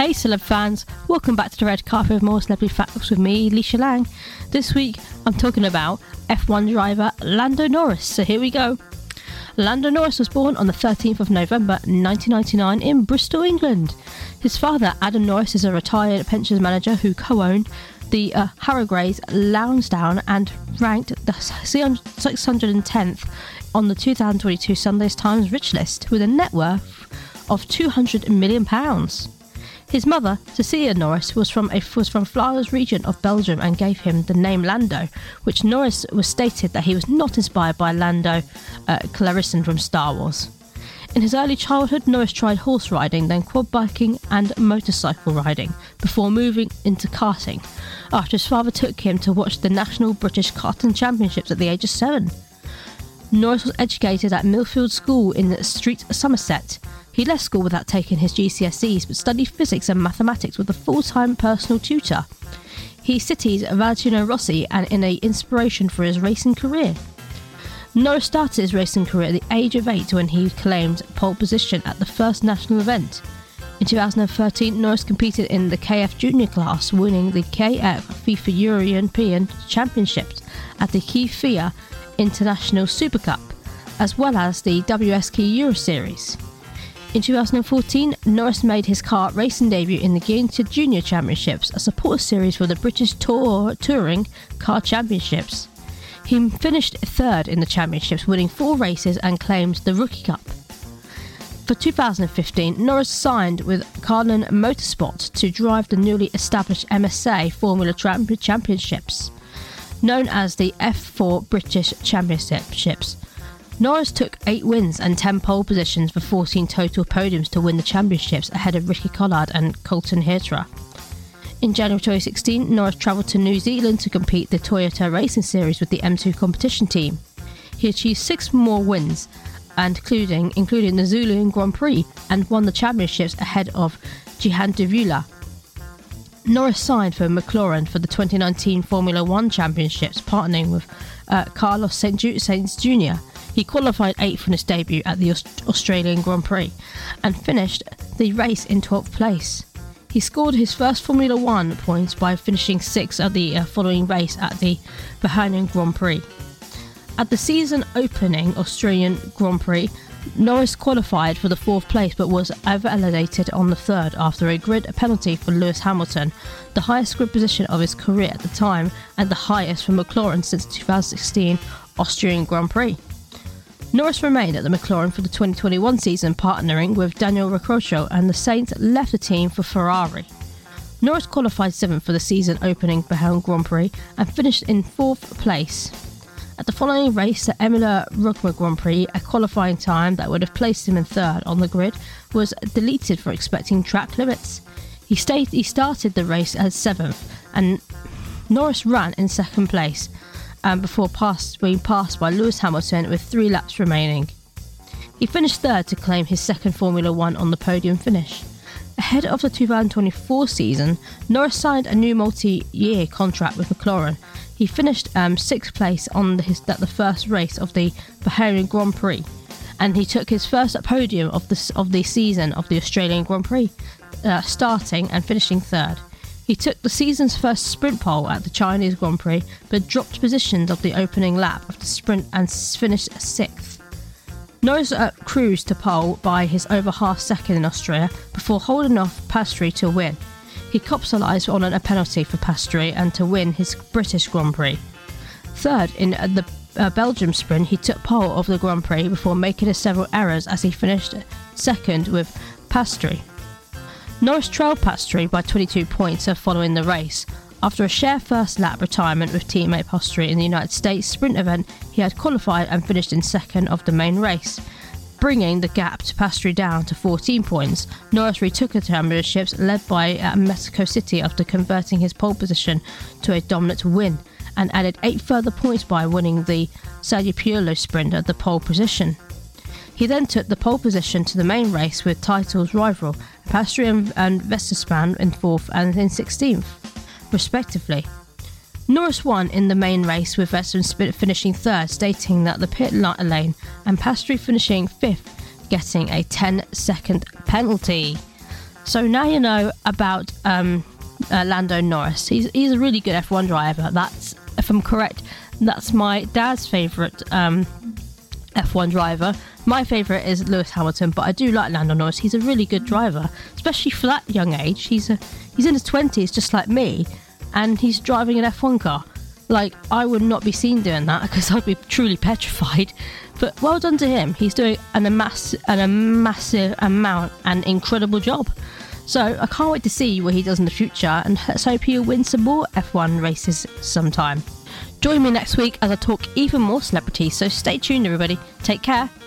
Hey celeb fans, welcome back to the red carpet with more celebrity facts with me, Leisha Lang. This week I'm talking about F1 driver Lando Norris, so here we go. Lando Norris was born on the 13th of November 1999 in Bristol, England. His father, Adam Norris, is a retired pensions manager who co-owned the Harrogays Lansdowne and ranked the 610th on the 2022 Sunday Times Rich List with a net worth of £200 million. His mother, Cecilia Norris, was from Flanders region of Belgium and gave him the name Lando, which Norris was stated that he was not inspired by Lando Calrissian from Star Wars. In his early childhood, Norris tried horse riding, then quad biking and motorcycle riding, before moving into karting, after his father took him to watch the National British Karting Championships at the age of 7. Norris was educated at Millfield School in Street, Somerset. He left school without taking his GCSEs, but studied physics and mathematics with a full-time personal tutor. He cites Valentino Rossi and in an inspiration for his racing career. Norris started his racing career at the age of 8 when he claimed pole position at the first national event. In 2013, Norris competed in the KF Junior class, winning the KF FIFA European Championships at the FIA International Super Cup, as well as the WSK Euro Series. In 2014, Norris made his kart racing debut in the Guaranteed Junior Championships, a support series for the British Touring Car Championships. He finished third in the championships, winning 4 races and claimed the Rookie Cup. For 2015, Norris signed with Carlin Motorsport to drive the newly established MSA Formula Championships, known as the F4 British Championships. Norris took 8 wins and 10 pole positions for 14 total podiums to win the championships ahead of Ricky Collard and Colton Herta. In January 2016, Norris travelled to New Zealand to compete the Toyota Racing Series with the M2 competition team. He achieved 6 more wins, and including the Zululand Grand Prix, and won the championships ahead of Jehan Davila. Norris signed for McLaren for the 2019 Formula One Championships, partnering with Carlos Sainz Jr. He qualified 8th in his debut at the Australian Grand Prix and finished the race in 12th place. He scored his first Formula One points by finishing 6th at the following race at the Bahrain Grand Prix. At the season opening Australian Grand Prix, Norris qualified for the 4th place but was elevated on the 3rd after a grid penalty for Lewis Hamilton, the highest grid position of his career at the time and the highest for McLaren since the 2016 Austrian Grand Prix. Norris remained at the McLaren for the 2021 season, partnering with Daniel Ricciardo, and the Saints left the team for Ferrari. Norris qualified 7th for the season opening Bahrain Grand Prix and finished in 4th place. At the following race, the Emilia-Romagna Grand Prix, a qualifying time that would have placed him in 3rd on the grid was deleted for expecting track limits. He started the race as 7th, and Norris ran in 2nd place, before being passed by Lewis Hamilton with 3 laps remaining. He finished 3rd to claim his 2nd Formula One on the podium finish. Ahead of the 2024 season, Norris signed a new multi-year contract with McLaren. He finished 6th place on the first race of the Bahrain Grand Prix, and he took his first podium of the season of the Australian Grand Prix, starting and finishing 3rd. He took the season's first sprint pole at the Chinese Grand Prix, but dropped positions of the opening lap of the sprint and finished 6th. Norris cruised to pole by his over half second in Austria before holding off Piastri to win. He capitalised on a penalty for Piastri and to win his British Grand Prix. 3rd in the Belgium sprint, he took pole of the Grand Prix before making several errors as he finished 2nd with Piastri. Norris trailed Piastri by 22 points following the race. After a shared first lap retirement with teammate Piastri in the United States sprint event, he had qualified and finished in 2nd of the main race, bringing the gap to Piastri down to 14 points. Norris retook the championships, led by Mexico City after converting his pole position to a dominant win, and added 8 further points by winning the Sao Paulo sprint at the pole position. He then took the pole position to the main race with titles rival Piastri and Verstappen in 4th and in 16th, respectively. Norris won in the main race with Verstappen finishing 3rd, stating that the pit lane, and Piastri finishing 5th, getting a 10-second penalty. So now you know about Lando Norris. He's a really good F1 driver. That's, if I'm correct, that's my dad's favourite F1 driver. My favourite is Lewis Hamilton, but I do like Lando Norris. He's a really good driver, especially for that young age. He's in his 20s, just like me, and he's driving an F1 car. Like, I would not be seen doing that because I'd be truly petrified. But well done to him. He's doing a massive amount and incredible job. So I can't wait to see what he does in the future, and let's hope he'll win some more F1 races sometime. Join me next week as I talk even more celebrities, so stay tuned everybody. Take care.